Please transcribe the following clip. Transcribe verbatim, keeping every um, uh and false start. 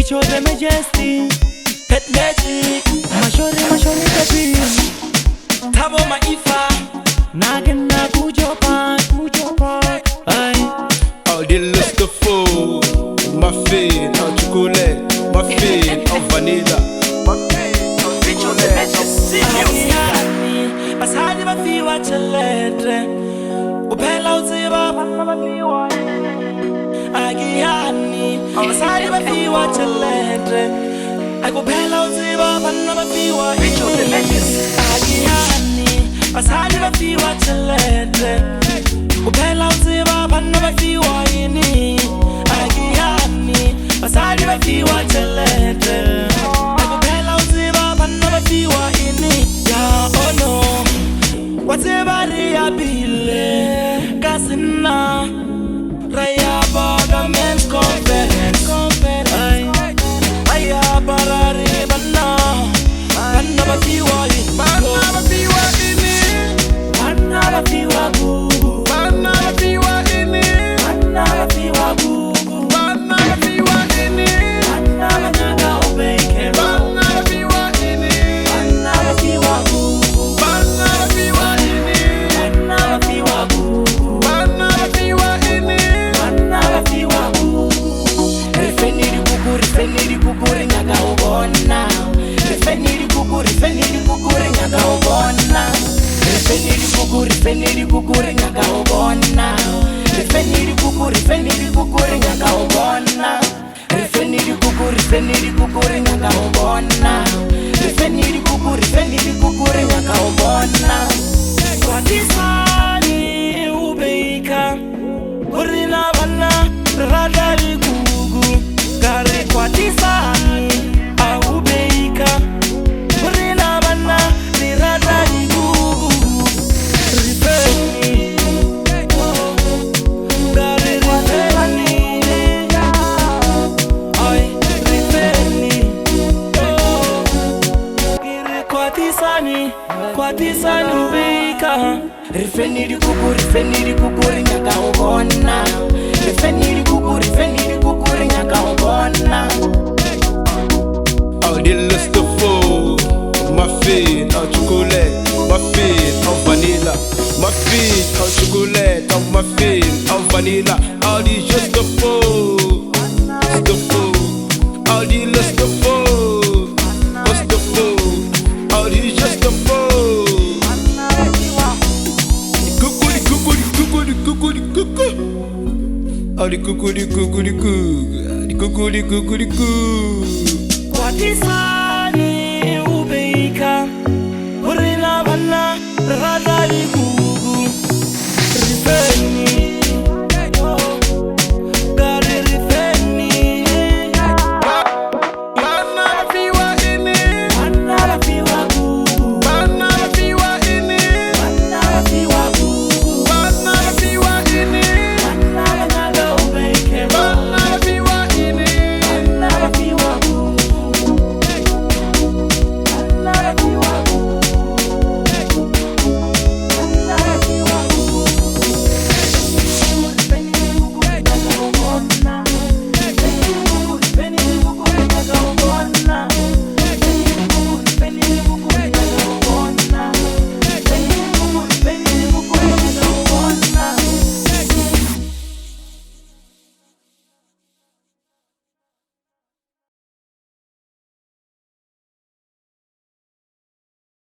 show the majesty, pet magic. Mashori mashori kapi, tabo maifa, nagen na kujopa, kujopa. Ay, all the lust of food, muffin, all chocolate, muffin, all vanilla, muffin, all chocolate. Basadi bafiwa chelendre, upela uziba panna bafiwa. Agiyani, basadi bafiwa chelendre, upela uziba panna bafiwa. Agiyani, basadi bafiwa chelendre, upela uziba panna bafiwa ini. Agiyani, basadi bafiwa chelendre, upela uziba panna bafiwa ini. Ya oh no. Whatever ya bile kasina raya baga men's conference aya barari banna banna bafiwa banna bafiwa ini banna bafiwa gugu banna bafiwa ini banna bafiwa gugu banna bafiwa ini banna banyaga ubeke banna bafiwa ini banna bafiwa gugu banna bafiwa Feniri kukuri nyaka ubona Feniri kukuri, feniri kukuri nyaka ubona Feniri kukuri, feniri kukuri nyaka ubona Feniri kukuri, feniri kukuri nyaka ubona Feniri kukuri, feniri kukuri nyaka ubona Feniri kukuri, feniri kukuri nyaka ubona Kwa tisani ubeika Kurina bana radali gugu Kare kwa tisani aubeika Kurina bana ni radali gugu Rifeni Kare rifeni Ay rifeni Kire kwa tisani Kwa tisani ubeika Rifeniri kukuri, feniri kukuri nyaka ubona Rifeniri kukuri, feniri kukuri nyaka ubona All the lust of food, muffin, all chocolate, muffin, all vanilla, muffin, all chocolate, all muffin, all vanilla. All the just the food, just the food. All the lust of food, what's the food? All the just the food. All the cuckoo, the cuckoo, the cuckoo, the cuckoo, the cuckoo, the cuckoo. What is that?